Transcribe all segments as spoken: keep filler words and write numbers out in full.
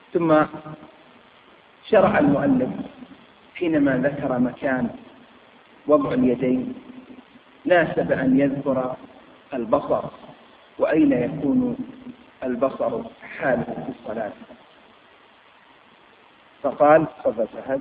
ثم شرع المؤلف حينما ذكر مكان وضع اليدين ناسب أن يذكر البصر وأين يكون البصر حاله في الصلاة، فقال تفضل فهد.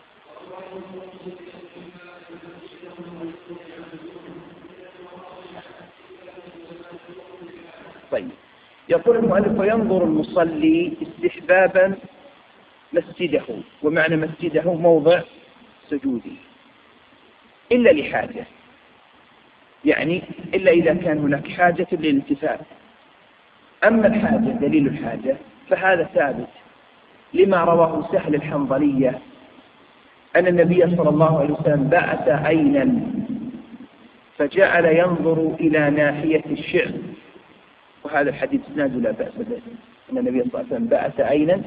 طيب، يقول المؤلف: وينظر المصلي استحبابا مسجده، ومعنى مسجده موضع سجوده، إلا لحاجة، يعني إلا إذا كان هناك حاجة للالتفات. أما الحاجة دليل الحاجة فهذا ثابت لما رواه سهل الحنظلية أن النبي صلى الله عليه وسلم بعث عينا فجعل ينظر إلى ناحية الشعر، وهذا الحديث اسناده لا بأس به، أن النبي صلى الله عليه وسلم بعث عينا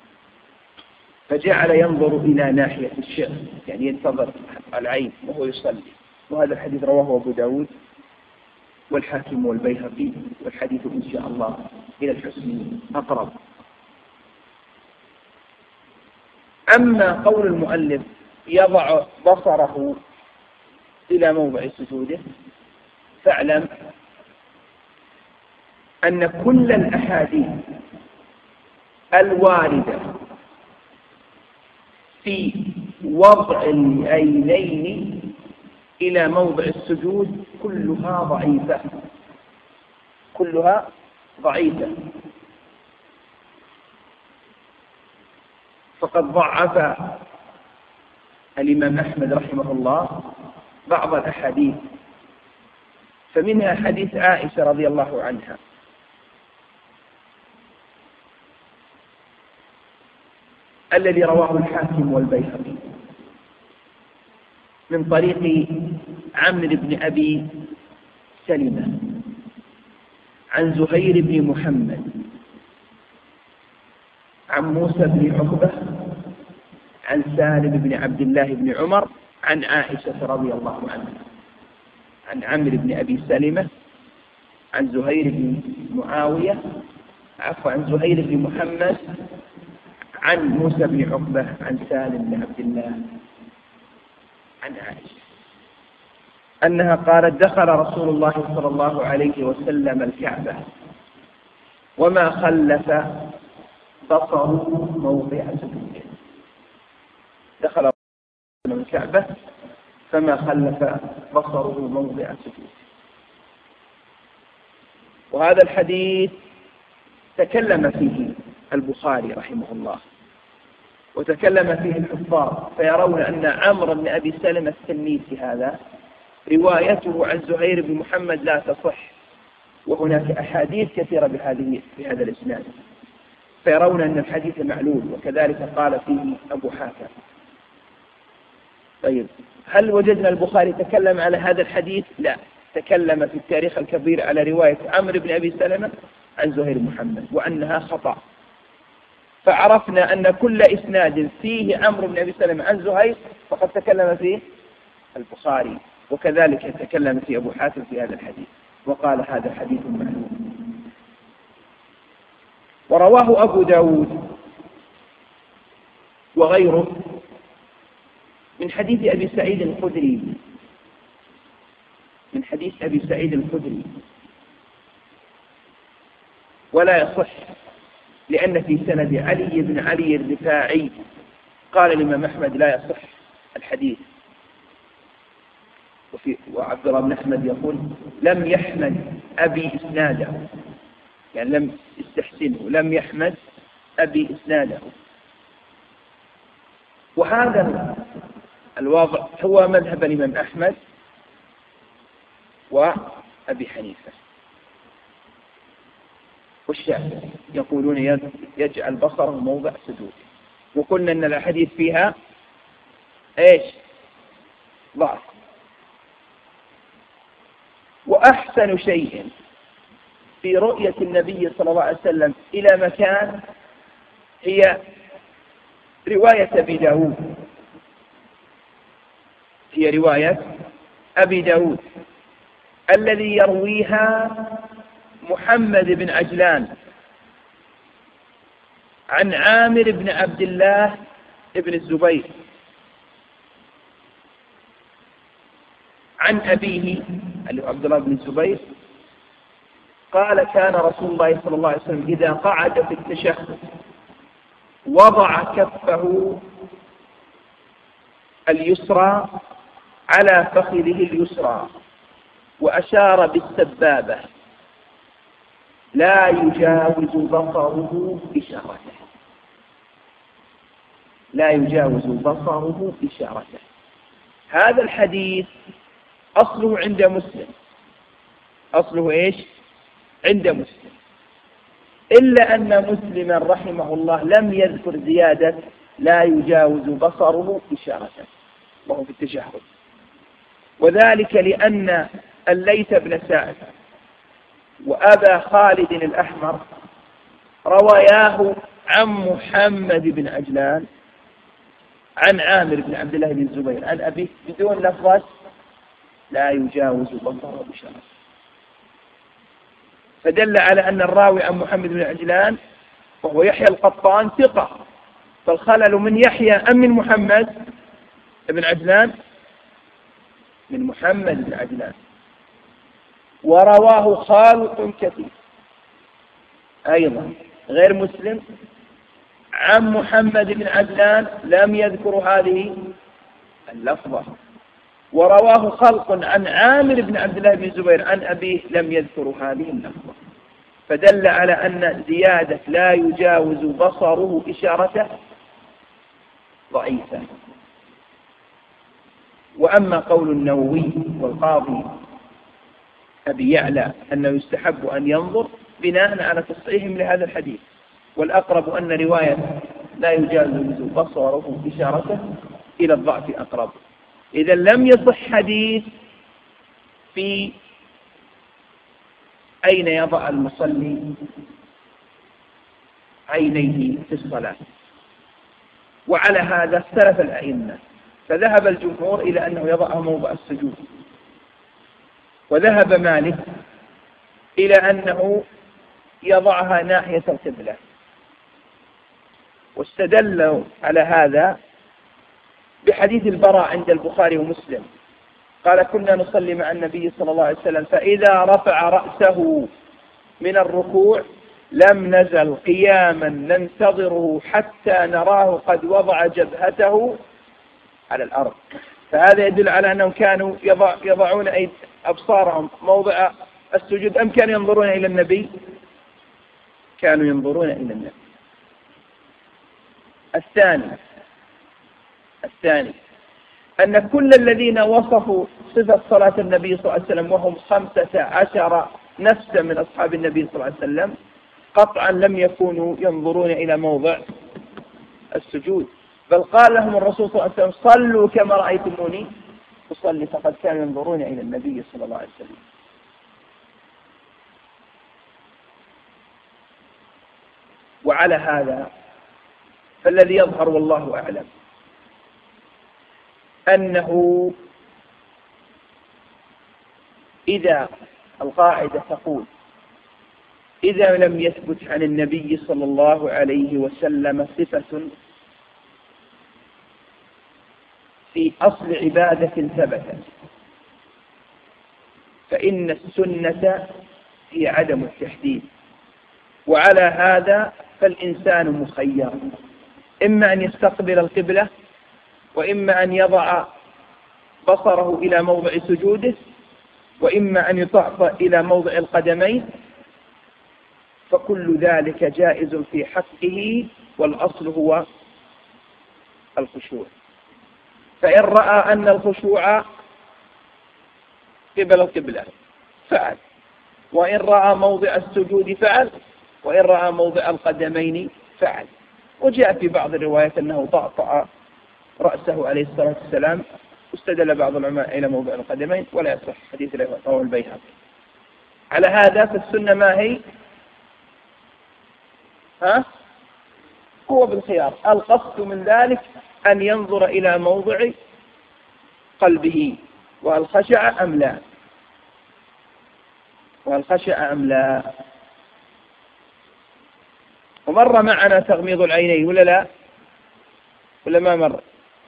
فجعل ينظر إلى ناحية الشعر، يعني ينتظر العين وهو يصلي. وهذا الحديث رواه أبو داود والحاكم والبيهقي، والحديث إن شاء الله إلى الحسن أقرب. أما قول المؤلف يضع بصره إلى موضع سجوده، فاعلم أن كل الأحاديث الواردة في وضع العينين إلى موضع السجود كلها ضعيفة، كلها ضعيفة. فقد ضعف الإمام أحمد رحمه الله بعض الأحاديث، فمنها حديث عائشة رضي الله عنها الذي رواه الحاكم والبيهقي من طريق عمرو بن أبي سلمة عن زهير بن محمد عن موسى بن عقبة عن سالم بن عبد الله بن عمر عن عائشة رضي الله عنها، عن عمرو بن أبي سلمة عن زهير بن معاوية عفوا عن زهير بن محمد عن موسى بن عقبة عن سالم بن عبد الله عن عائشة أنها قالت: دخل رسول الله صلى الله عليه وسلم الكعبة وما خلف بصره موضع سجوده. دخل رسول الله الكعبة فما خلف بصره موضع سجوده. وهذا الحديث تكلم فيه البخاري رحمه الله، وتكلم فيه الحفاظ، فيرون أن عمرو بن أبي سلمة التنيسي هذا روايته عن زهير بن محمد لا تصح، وهناك أحاديث كثيرة بهذه بهذا الإسناد، فيرون أن الحديث معلول، وكذلك قال فيه أبو حاتم. طيب، هل وجدنا البخاري تكلم على هذا الحديث؟ لا، تكلم في التاريخ الكبير على رواية عمرو بن أبي سلمة عن زهير بن محمد وأنها خطأ، فعرفنا أن كل إسناد فيه عمرو بن أبي سلمة عن زهير فقد تكلم فيه البخاري، وكذلك تكلم فيه أبو حاتم في هذا الحديث وقال هذا حديث معلوم. ورواه أبو داود وغيره من حديث أبي سعيد الخدري من حديث أبي سعيد الخدري ولا يصح، لأن في سند علي بن علي الرفاعي قال الإمام أحمد لا يصح الحديث. وفي وعبد الله بن أحمد يقول: لم يحمد أبي إسناده، يعني لم يستحسنه، لم يحمد أبي إسناده. وهذا الواضع هو مذهب الإمام أحمد وأبي حنيفة والشافعي، يقولون يجعل بصره موضع سجوده، وقلنا أن الحديث فيها إيش؟ ضعف. وأحسن شيء في رؤية النبي صلى الله عليه وسلم إلى مكان هي رواية أبي داود هي رواية أبي داود الذي يرويها محمد بن عجلان عن عامر بن عبد الله بن الزبير عن أبيه اللي هو عبد الله بن الزبير قال كان رسول الله صلى الله عليه وسلم إذا قعد في التشهد وضع كفه اليسرى على فخذه اليسرى وأشار بالسبابة لا يجاوز بصره إشارته لا يجاوز بصره إشارته. هذا الحديث أصله عند مسلم، أصله إيش؟ عند مسلم، إلا أن مسلما رحمه الله لم يذكر زيادة لا يجاوز بصره إشارته وهو في التشهد، وذلك لأن الليث بن سعد وأبا خالد الأحمر رواياه عن محمد بن عجلان عن عامر بن عبد الله بن الزبير عن أبيه بدون لفظة لا يجاوز بصره إشارته، فدل على أن الراوي عن محمد بن عجلان وهو يحيى القطان ثقة، فالخلل من يحيى أم من محمد بن عجلان؟ من محمد بن عجلان، ورواه خالق كثير أيضا غير مسلم عن محمد بن عجلان لم يذكر هذه اللفظة، ورواه خلق عن عامر بن عبد الله بن الزبير عن أبيه لم يذكر هذه اللفظة، فدل على أن زيادة لا يجاوز بصره إشارته ضعيفة. وأما قول النووي والقاضي أبي يعلى أنه يستحب أن ينظر بناء على تصحيحهم لهذا الحديث، والأقرب أن رواية لا يجاوز بصره إشارته إلى الضعف أقرب. إذا لم يصح حديث في أين يضع المصلي عينيه في الصلاة، وعلى هذا اختلف الأئمة، فذهب الجمهور إلى أنه يضعه موضع السجود، وذهب مالك إلى أنه يضعها ناحية القبلة، واستدلوا على هذا بحديث البراء عند البخاري ومسلم قال كنا نصلي مع النبي صلى الله عليه وسلم فإذا رفع رأسه من الركوع لم نزل قياما ننتظره حتى نراه قد وضع جبهته على الأرض. فهذا يدل على أنهم كانوا يضع يضعون أيدي أبصارهم موضع السجود أم كانوا ينظرون إلى النبي؟ كانوا ينظرون إلى النبي. الثاني الثاني أن كل الذين وصفوا صفة صلاة النبي صلى الله عليه وسلم وهم خمسة عشر نفسا من أصحاب النبي صلى الله عليه وسلم قطعا لم يكونوا ينظرون إلى موضع السجود، بل قال لهم الرسول صلى الله عليه وسلم صلوا كما رأيتموني أصلي، فقد كانوا ينظرون إلى النبي صلى الله عليه وسلم. وعلى هذا فالذي يظهر والله أعلم أنه إذا القاعدة تقول إذا لم يثبت عن النبي صلى الله عليه وسلم صفة في أصل عبادة ثبتت فإن السنة هي عدم التحديد، وعلى هذا فالإنسان مخير إما أن يستقبل القبلة وإما أن يضع بصره إلى موضع سجوده وإما أن يطعف إلى موضع القدمين، فكل ذلك جائز في حقه، والأصل هو الخشوع. فإن رأى أن الخشوع قبل القبلة فعل، وإن رأى موضع السجود فعل، وإن رأى موضع القدمين فعل. وجاء في بعض الروايات أنه طأطأ رأسه عليه الصلاة والسلام، واستدل بعض العلماء إلى موضع القدمين، ولا يصح حديث رواه البيهقي. على هذا فالسنة ما هي؟ ها؟ هو بالخيار، القصد من ذلك أن ينظر إلى موضع قلبه وهل خشع أم لا، وهل خشع أم لا. ومر معنا تغميض العينين ولا لا؟ ولا ما مر؟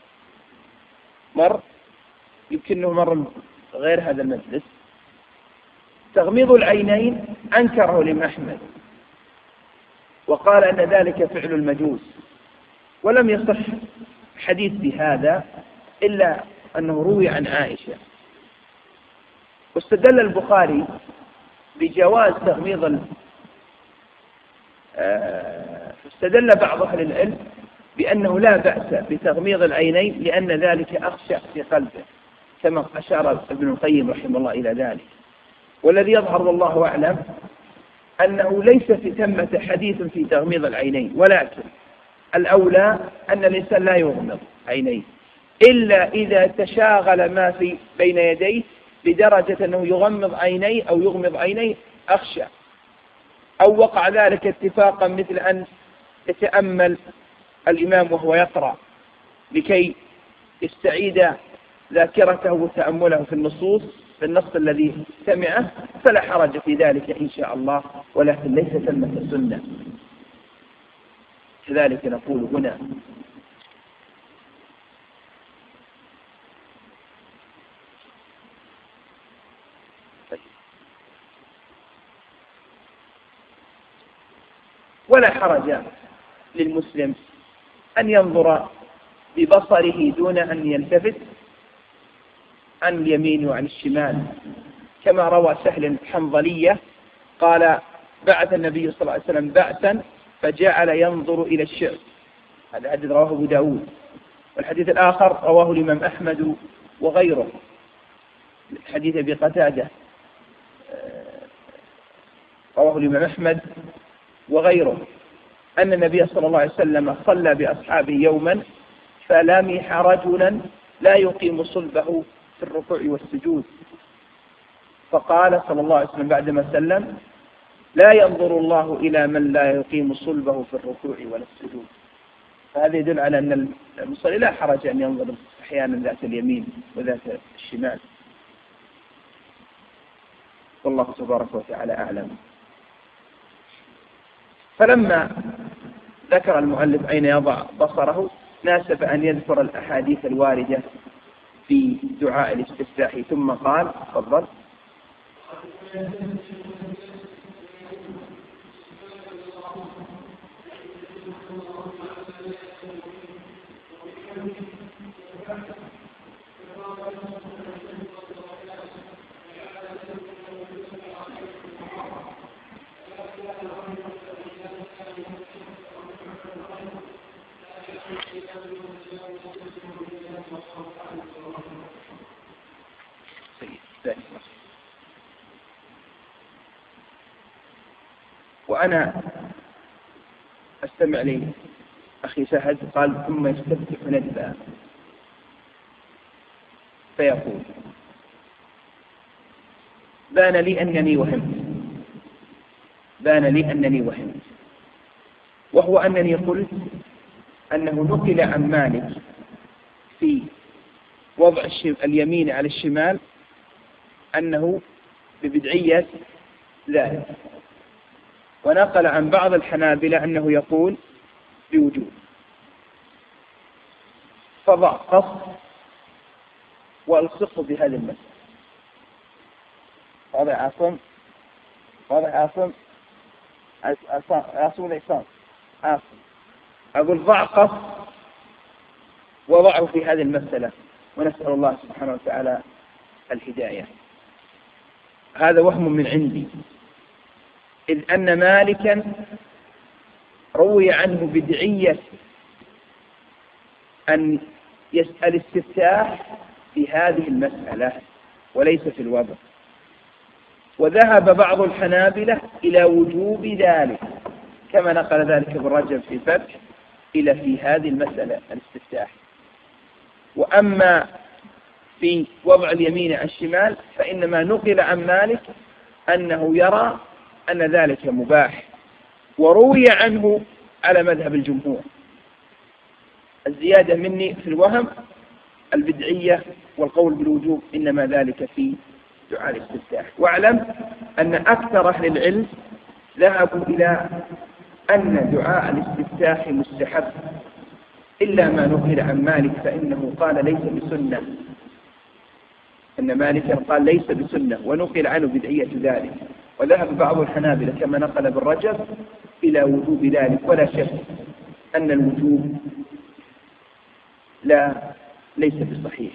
مر؟ يمكنه مر غير هذا المجلس. تغميض العينين أنكره الإمام أحمد وقال أن ذلك فعل المجوس، ولم يصح حديث بهذا إلا أنه روي عن عائشة. واستدل البخاري بجواز تغميض استدل بعض أهل العلم بأنه لا بأس بتغميض العينين لأن ذلك أخشى في قلبه، كما أشار ابن القيم رحمه الله إلى ذلك. والذي يظهر والله أعلم أنه ليس في ثمة حديث في تغميض العينين، ولكن الأولى أن الإنسان لا يغمض عينيه إلا إذا تشاغل ما في بين يديه بدرجة أنه يغمض عينيه أو يغمض عينيه أخشى، أو وقع ذلك اتفاقا مثل أن يتأمل الإمام وهو يقرأ لكي يستعيد ذاكرته وتأمله في النصوص في النص الذي سمعه، فلا حرج في ذلك إن شاء الله، ولكن ليس ثمة سنة. كذلك نقول هنا ولا حرج للمسلم أن ينظر ببصره دون أن يلتفت عن اليمين وعن الشمال، كما روى سهل الحنظلية قال بعث النبي صلى الله عليه وسلم بعثا فجعل ينظر إلى الشعب. هذا حديث رواه أبو داود. والحديث الآخر رواه الإمام أحمد وغيره، حديث أبي قتادة رواه الإمام أحمد وغيره أن النبي صلى الله عليه وسلم صلى بأصحابه يوما فلمح رجلا لا يقيم صلبه في الركوع والسجود، فقال صلى الله عليه وسلم بعدما سلم لا ينظر الله إلى من لا يقيم صلبه في الركوع ولا السجود. فهذا يدل على أن المصلي لا حرج أن ينظر أحيانا ذات اليمين وذات الشمال. والله تبارك وتعالى أعلم. فلما ذكر المؤلف أين يضع بصره ناسب أن يذكر الأحاديث الواردة في دعاء الاستفتاح، ثم قال تفضل. وأنا أستمع لي أخي سهد قال ثم يستفتح ندبا فيقول بان لي أنني وهمت بان لي أنني وهمت وهو أنني قلت أنه نقل عن مالك في وضع اليمين على الشمال أنه ببدعية ذلك، ونقل عن بعض الحنابلة أنه يقول بوجوب، فضع قصد والصق بهذه المسألة. واضح عاصم؟ واضح عاصم؟ عاصم الإحسان عاصم أقول ضع قصد وضعه في هذه المسألة، ونسأل الله سبحانه وتعالى الهداية. هذا وهم من عندي، إذ أن مالكا روي عنه بدعية أن يسأل استفتاح في هذه المسألة وليس في الوضع، وذهب بعض الحنابلة إلى وجوب ذلك كما نقل ذلك ابن رجب في الفتح إلى في هذه المسألة الاستفتاح. وأما في وضع اليمين على الشمال فإنما نقل عن مالك أنه يرى أن ذلك مباح، وروي عنه على مذهب الجمهور. الزيادة مني في الوهم البدعية والقول بالوجوب إنما ذلك في دعاء الاستفتاح. واعلم أن أكثر أهل العلم ذهبوا إلى أن دعاء الاستفتاح مستحب إلا ما نقل عن مالك فإنه قال ليس بسنة، أن مالك قال ليس بسنة ونقل عنه بدعية ذلك. وذهب بعض الحنابلة كما نقل ابن رجب إلى وجوب ذلك، ولا شك أن الوجوب لا ليس بصحيح.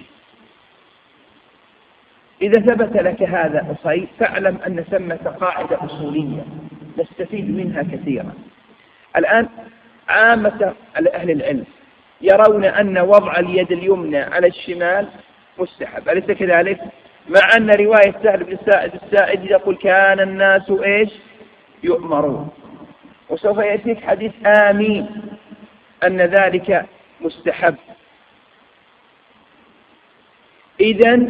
إذا ثبت لك هذا الصحيح فاعلم أن ثمة قاعدة أصولية نستفيد منها كثيرا. الآن عامة أهل العلم يرون أن وضع اليد اليمنى على الشمال مستحب، أليس كذلك؟ مع أن رواية سهل بن سائد السائد يقول كان الناس إيش يؤمرون، وسوف يأتيك حديث آمين أن ذلك مستحب. إذن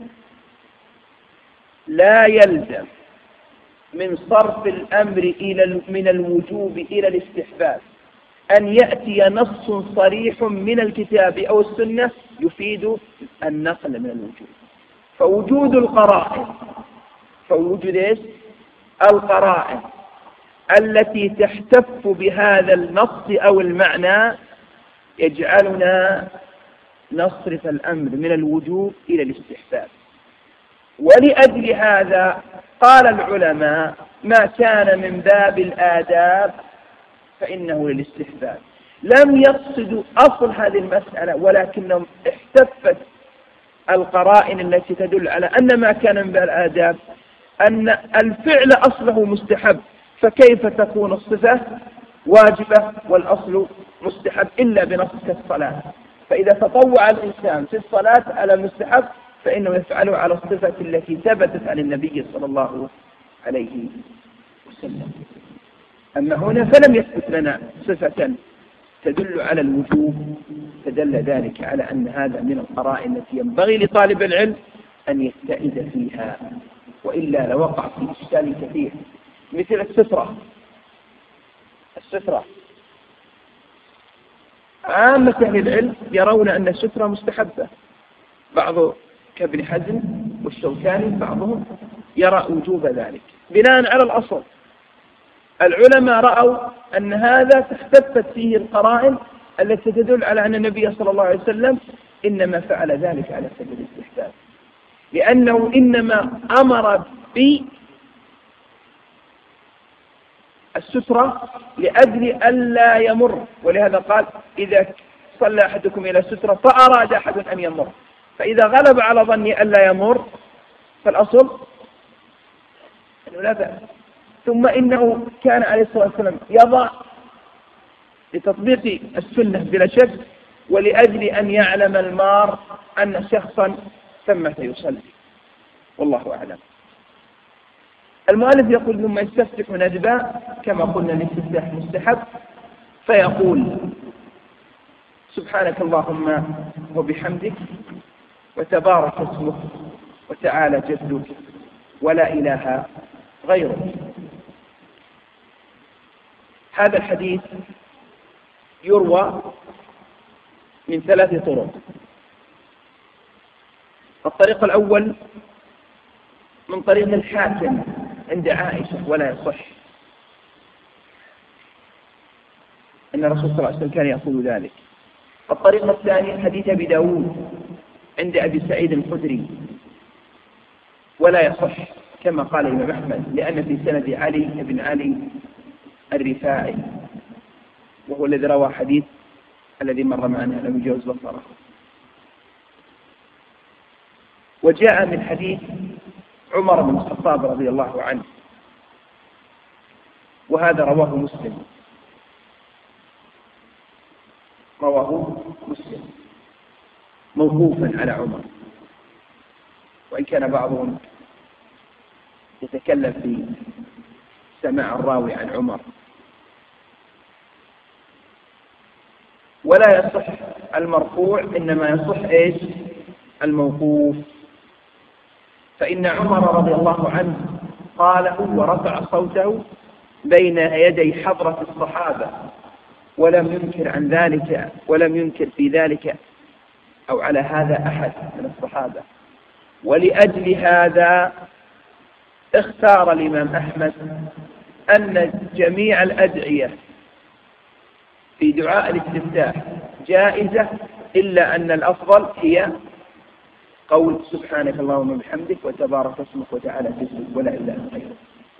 لا يلزم من صرف الأمر إلى من الوجوب إلى الاستحباب أن يأتي نص صريح من الكتاب أو السنة يفيد النقل من الوجوب. فوجود القرائن فوجود إيش؟ القرائن التي تحتف بهذا النص أو المعنى يجعلنا نصرف الأمر من الوجوب إلى الاستحباب. ولأجل هذا قال العلماء ما كان من باب الآداب فإنه للاستحباب. لم يقصدوا أصل هذه المسألة، ولكنهم احتفت القرائن التي تدل على أن ما كان من باب الآداب أن الفعل أصله مستحب، فكيف تكون الصفة واجبة والأصل مستحب إلا بنص الصلاة؟ فإذا تطوع الإنسان في الصلاة على المستحب فإنه يفعله على الصفة التي ثبتت عن النبي صلى الله عليه وسلم. أما هنا فلم يثبت لنا صفة تدل على الوجوب، فدل ذلك على أن هذا من القرائن التي ينبغي لطالب العلم أن يستعد فيها، وإلا لوقع في إشكال كثير. مثل السترة السترة عامة أهل العلم يرون أن السترة مستحبة، بعض كابن حزم والشوكاني بعضهم يرى وجوب ذلك بناء على الأصل. العلماء رأوا أن هذا تختفت فيه القرائن التي تدل على أن النبي صلى الله عليه وسلم إنما فعل ذلك على سبيل الاستحباب، لأنه إنما أمر بالسترة لأجل ألا يمر، ولهذا قال إذا صلى أحدكم إلى السترة فأراد أحد أن يمر، فإذا غلب على ظني ألا يمر فالأصل أنه لا بأس. ثم إنه كان عليه الصلاة والسلام يضع لتطبيق السنة بلا شك، ولأجل أن يعلم المار أن شخصا ثمة يصلي، والله أعلم. المؤلف يقول ثم يستفتح ندبا كما قلنا الاستفتاح مستحب، فيقول سبحانك اللهم وبحمدك وتبارك اسمك وتعالى جدك ولا إله غيرك. هذا الحديث يروى من ثلاث طرق. الطريق الأول من طريق الحاكم عند عائشة ولا يصح أن الرسول صلى الله عليه وسلم كان يقول ذلك. الطريق الثاني حديث أبي داود عند أبي سعيد الخدري ولا يصح كما قال الإمام أحمد، لأن في سند علي بن علي الرفاعي وهو الذي روى حديث الذي مر معنا لم يجوز بصره. وجاء من حديث عمر بن الخطاب رضي الله عنه، وهذا رواه مسلم رواه مسلم موقوفا على عمر، وإن كان بعضهم يتكلم في سماع الراوي عن عمر. ولا يصح المرفوع، إنما يصح إيش؟ الموقوف. فإن عمر رضي الله عنه قاله ورفع صوته بين يدي حضرة الصحابة ولم ينكر عن ذلك ولم ينكر في ذلك أو على هذا أحد من الصحابة. ولأجل هذا اختار الإمام أحمد أن جميع الأدعية في دعاء الاستفتاح جائزة، إلا أن الأفضل هي قول سبحانك اللهم وبحمدك وتبارك اسمك وتعالى جدك ولا إله إلا غيرك.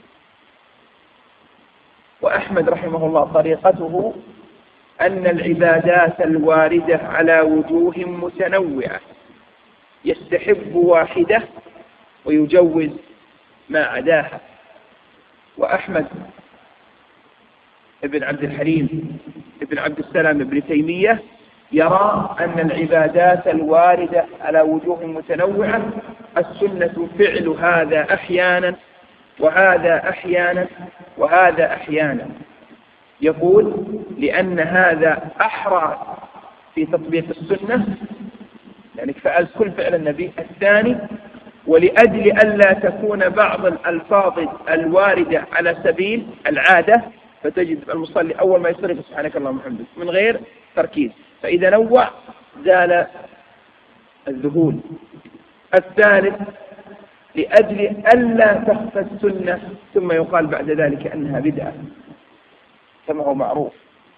وأحمد رحمه الله طريقته أن العبادات الواردة على وجوه متنوعة يستحب واحدة ويجوز ما عداها. وأحمد ابن عبد الحليم ابن عبد السلام ابن تيمية يرى أن العبادات الواردة على وجوه متنوعة السنة فعل هذا أحيانا وهذا أحيانا وهذا أحيانا. يقول لأن هذا أحرى في تطبيق السنة، يعني فعل كل فعل النبي. الثاني ولأجل ألا تكون بعض الألفاظ الواردة على سبيل العادة، فتجد المصلي أول ما يصرف سبحانك اللهم وبحمدك من غير تركيز، فإذا نوع زال الذهول. الثالث لأجل ألا تخفى السنة ثم يقال بعد ذلك أنها بدعة كما هو معروف.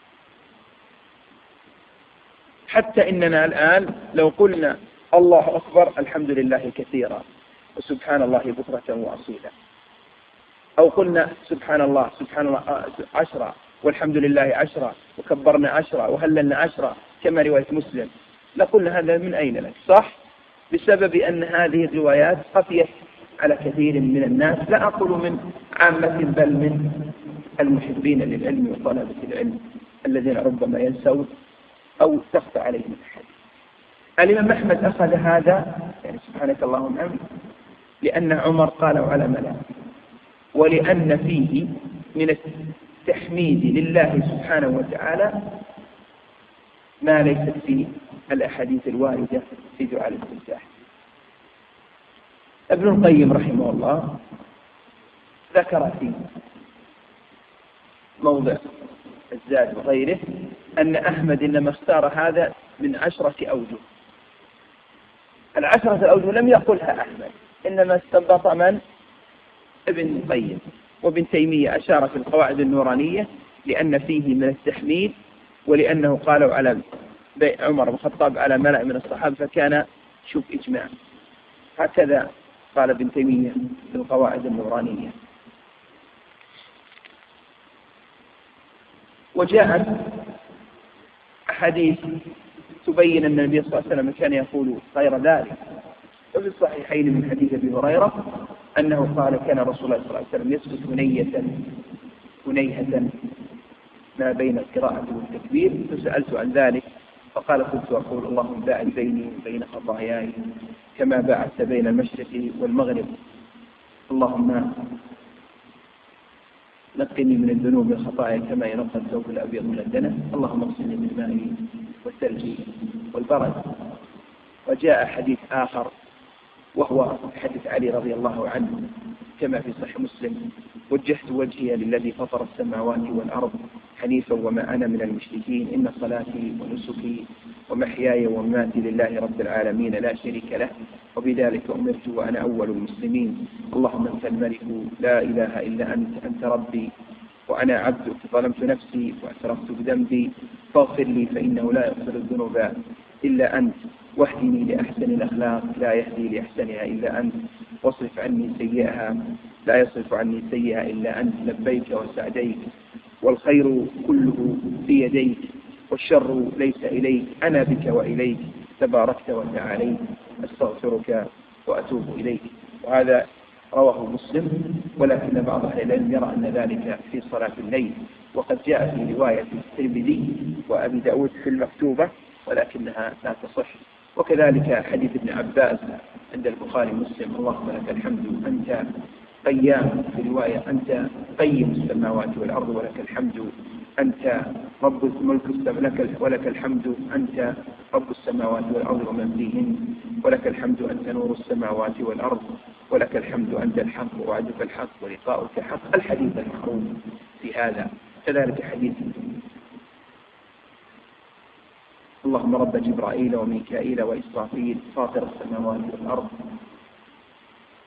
حتى إننا الآن لو قلنا الله أكبر الحمد لله كثيرا وسبحان الله بكرة وأصيلا، أو قلنا سبحان الله سبحان الله عشرة والحمد لله عشرة وكبرنا عشرة وهللنا عشرة كما رواية مسلم، لقلنا هذا من أين لك؟ صح؟ بسبب أن هذه الروايات خفيت على كثير من الناس، لا أقول من عامة بل من المحبين للعلم وطلبة العلم الذين ربما ينسون أو تخفى عليهم الحديث. الإمام أحمد أخذ هذا يعني سبحانك اللهم وبحمدك لأن عمر قاله على ملأ، ولأن فيه من التحميد لله سبحانه وتعالى ما ليست في الأحاديث الواردة في دعاء الاستفتاح. ابن القيم رحمه الله ذكر في موضع الزاد وغيره أن أحمد إنما اختار هذا من عشرة أوجه. العشرة الأوجه لم يقلها أحمد، إنما استنبط من؟ ابن القيم. وابن تيمية أشار في القواعد النورانية لأن فيه من التحميد، ولأنه قالوا على عمر بن الخطاب على ملأ من الصحابة فكان شوف إجماع. هكذا قال ابن تيمية في القواعد النورانية. وجاءت أحاديث تبين أن النبي صلى الله عليه وسلم كان يقول غير ذلك، وفي الصحيحين من حديث أبي هريرة أنه قال كان رسول الله صلى الله عليه وسلم يسكت هنية هنيهة ما بين القراءة والتكبير، فسألت عن ذلك فقال كنت أقول اللهم باعد بيني وبين خطاياي كما باعدت بين المشرق والمغرب، اللهم نقني من الذنوب والخطايا كما ينقى الثوب الأبيض من الدنس، اللهم اغسلني بالماء والثلج والبرد. وجاء حديث آخر وهو حديث علي رضي الله عنه كما في صحيح مسلم: وجهت وجهي للذي فطر السماوات والأرض حنيفا وما أنا من المشركين، إن صلاتي ونسكي ومحياي ومماتي لله رب العالمين لا شريك له، وبذلك أمرت وأنا أول المسلمين، اللهم أنت الملك لا إله إلا أنت، أنت ربي وأنا عبدك، ظلمت نفسي واعترفت بذنبي فاغفر لي فإنه لا يغفر الذنوب إلا أنت، واهدني لأحسن الأخلاق لا يهدي لأحسنها إلا أنت، واصرف عني سيئها لا يصرف عني سيئها إلا أنت، لبيك وسعديك والخير كله في يديك والشر ليس إليك، أنا بك وإليك تباركت وتعاليت، أستغفرك وأتوب إليك. وهذا رواه مسلم، ولكن بعض أهل العلم يرى أن ذلك في صلاة الليل، وقد جاء في رواية الترمذي وأبي داود في المكتوبة ولكنها لا تصح. وكذلك حديث ابن عباس عند البخاري ومسلم: اللهم لك الحمد أنت قيام، في رواية أنت قيم السماوات والأرض ولك الحمد أنت رب الملك لك ولك الحمد أنت رب السماوات والأرض ومن فيهن، ولك الحمد أنت نور السماوات والأرض ولك الحمد أنت الحق ووعدك الحق ولقاؤك حق. الحديث المعروف في هذا. كذلك حديث: اللهم رب جبرائيل وميكائيل وإسرافيل فاطر السماوات والأرض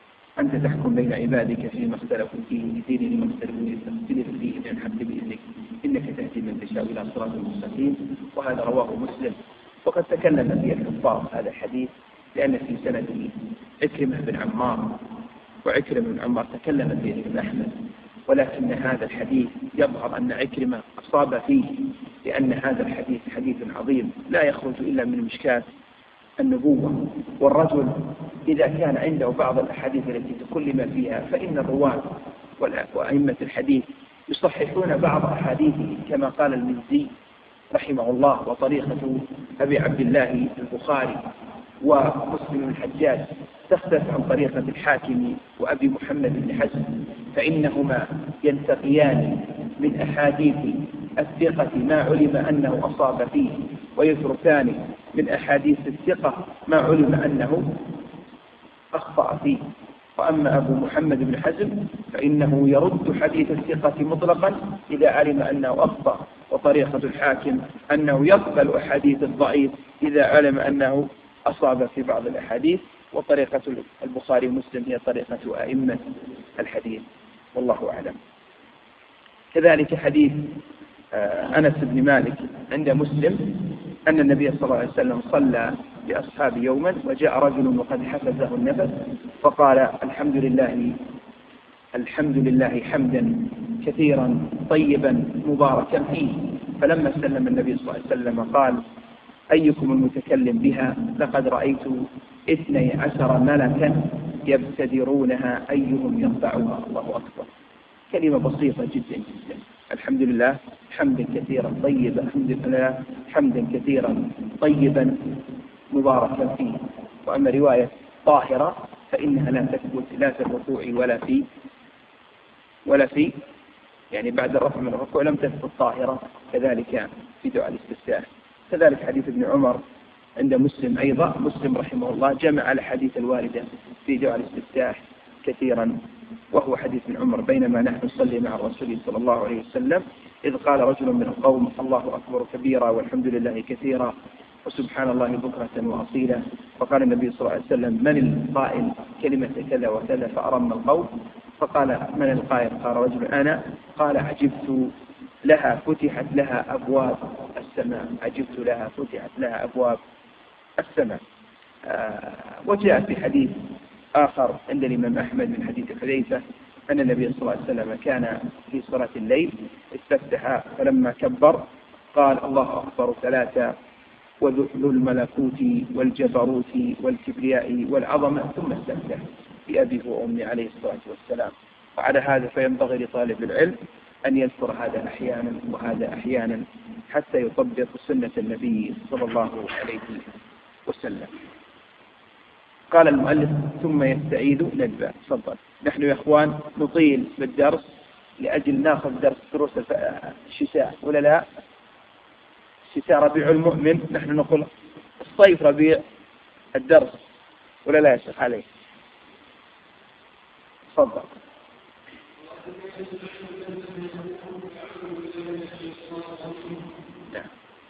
أنت تحكم بين عبادك فيما اختلفوا فيه، اهدني لما اختلفوا فيه من الحق بإذنك، إنك تهدي من تشاء إلى صراط مستقيم، وهذا رواه مسلم. وقد تكلم فيه الحفاظ هذا الحديث لأن في سنده عكرمة بن عمار، وعكرمة بن عمار تكلم فيه ابن أحمد، ولكن هذا الحديث يظهر أن عكرمة أصاب فيه، لأن هذا الحديث حديث عظيم لا يخرج إلا من مشكاة النبوة. والرجل إذا كان عنده بعض الأحاديث التي تكلم فيها فإن الرواة وأئمة الحديث يصححون بعض أحاديثه كما قال المزي رحمه الله: وطريقة أبي عبد الله البخاري ومسلم الحجاج تختلف عن طريقة الحاكم وأبي محمد بن حزم، فإنهما ينتقيان من أحاديث الثقة ما علم أنه أصاب فيه، ويتركان من أحاديث الثقة ما علم أنه أخطأ فيه. وأما أبو محمد بن حزم فإنه يرد حديث الثقة مطلقا إذا علم أنه أخطأ، وطريقة الحاكم أنه يقبل أحاديث الضعيف إذا علم أنه أصاب في بعض الأحاديث. وطريقة البخاري ومسلم هي طريقة أئمة الحديث، والله أعلم. كذلك حديث أنس بن مالك عند مسلم أن النبي صلى الله عليه وسلم صلى بأصحابه يوما، وجاء رجل وقد حفزه النفس فقال: الحمد لله الحمد لله حمدا كثيرا طيبا مباركا فيه. فلما سلم النبي صلى الله عليه وسلم قال: أيكم المتكلم بها؟ لقد رأيت اثني عشر ملكا يبتدرونها أيهم يرفعها. الله أكبر. كلمة بسيطة جدا جدا. الحمد لله حمدا كثيرا طيبا، الحمد لله حمدا كثيرا طيبا مباركا فيه. وأما رواية طاهرة فإنها لا تثبت لا في الركوع ولا في ولا في يعني بعد الرفع من الركوع لم تثبت طاهرة، كذلك في دعاء الاستفتاح. كذلك حديث ابن عمر عند مسلم أيضا، مسلم رحمه الله جمع الحديث الواردة في دعاء الاستفتاح كثيرا، وهو حديث ابن عمر: بينما نحن نصلي مع الرسول صلى الله عليه وسلم إذ قال رجل من القوم: الله أكبر كبيرا والحمد لله كثيرا وسبحان الله بكرة وأصيلا. فقال النبي صلى الله عليه وسلم: من القائل كلمة كذا وكذا؟ فأرم القوم. فقال: من القائل؟ قال رجل: أنا. قال: عجبت لها فتحت لها أبواب السماء، عجبت لها فتحت لها أبواب السماء. آه وجاء في حديث آخر عند الإمام أحمد من حديث حذيفة أن النبي صلى الله عليه وسلم كان في صلاة الليل استفتح، فلما كبر قال: الله أكبر ثلاثة وذو الملكوت والجبروت والكبرياء والعظمة، ثم استفتح بأبيه وأمي عليه الصلاة والسلام. وعلى هذا فينبغي لطالب العلم أن يذكر هذا أحيانا وهذا أحيانا حتى يطبق سنة النبي صلى الله عليه وسلم. قال المؤلف: ثم يستعيد ندبا. تفضل. نحن يا إخوان نطيل بالدرس لأجل ناخذ درس دروس الشتاء ولا لا؟ الشتاء ربيع المؤمن، نحن نقول الصيف ربيع الدرس ولا لا يا شيخ علي؟ تفضل. نعم.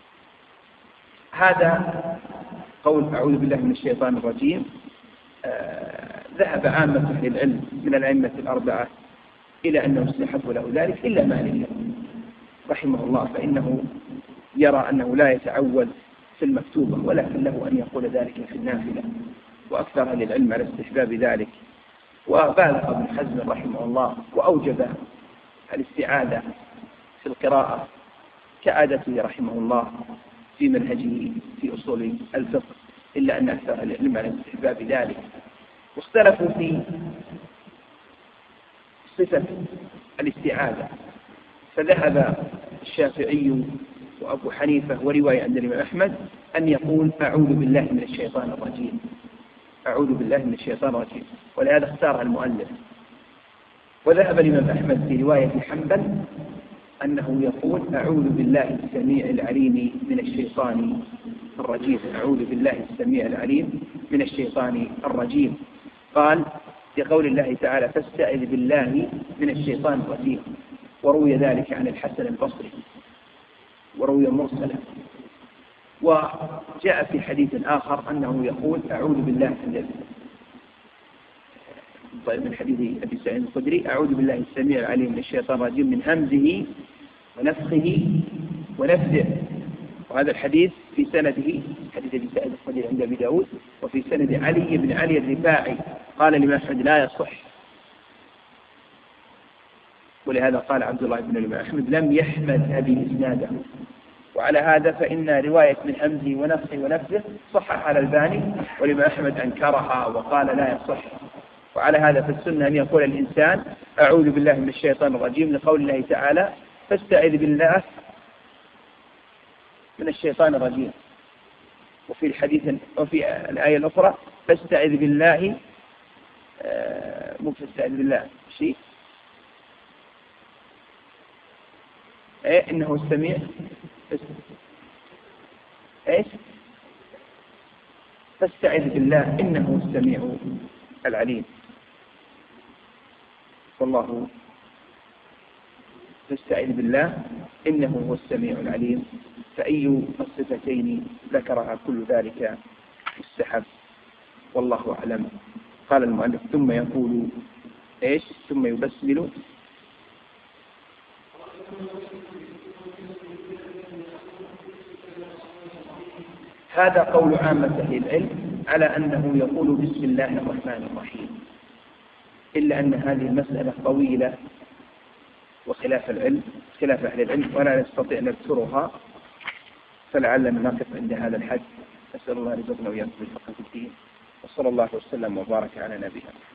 هذا قول أعوذ بالله من الشيطان الرجيم. آه ذهب عامة أهل العلم من الأئمة الأربعة إلى أنه يستحب له ذلك إلا مالك رحمه الله، فإنه يرى أنه لا يتعود في المكتوبة، ولكن له أن يقول ذلك في النافلة، وأكثر أهل العلم على استحباب ذلك. وبالغ ابن حزم رحمه الله وأوجب الاستعاذة في القراءة كعادته رحمه الله في منهجه في أصول الفقه، إلا أن أكثر أهل العلم على استحباب ذلك. واختلفوا في صفة الاستعاذة، فذهب الشافعي وأبو حنيفة ورواية عند الإمام أحمد أن يقول أعوذ بالله من الشيطان الرجيم، أعوذ بالله من الشيطان الرجيم، ولهذا اختارها المؤلف. وذهب الإمام أحمد في رواية حنبل أنه يقول أعوذ بالله السميع العليم من الشيطان الرجيم، أعوذ بالله السميع العليم من الشيطان الرجيم. قال في قول الله تعالى فاستعذ بالله من الشيطان الرجيم، وروي ذلك عن الحسن البصري وروي مرسلا. وجاء في حديث آخر أنه يقول أعوذ بالله من حديث أبي سعيد الخدري أعوذ بالله السميع العليم من الشيطان الرجيم من همزه ونفخه ونفسه. وهذا الحديث في سنده حديث أبي سعيد الخدري عند أبي داود، وفي سند علي بن علي الرفاعي قال الإمام أحمد لا يصح، ولهذا قال عبد الله بن الإمام أحمد لم يحمد أبي إسناده. وعلى هذا فإن رواية من همزه ونفخه ونفسه صحح على الباني، والإمام أحمد أنكرها وقال لا يصح. وعلى هذا فالسنة أن يقول الإنسان أعوذ بالله من الشيطان الرجيم لقول الله تعالى فاستعذ بالله من الشيطان الرجيم. وفي الحديث وفي الآية الأخرى فاستعذ بالله آه مو فاستعذ بالله شيء إيه إنه السميع إيش فاستعذ بالله إنه السميع العليم. والله فاستعذ بالله إنه هو السميع العليم. فأي الصفتين ذكرها كل ذلك مستحب والله أعلم. قال المؤلف ثم يقول إيش ثم يبسمل. هذا قول عامة أهل العلم على أنه يقول بسم الله الرحمن الرحيم، إلا أن هذه المسألة طويلة وخلاف العلم خلاف أهل العلم ولا نستطيع نذكرها، فلعلنا نقف عند هذا الحد. أسأل الله رزقنا وإياكم بالفقه في الدين، وصلى الله وسلم وبارك على نبينا.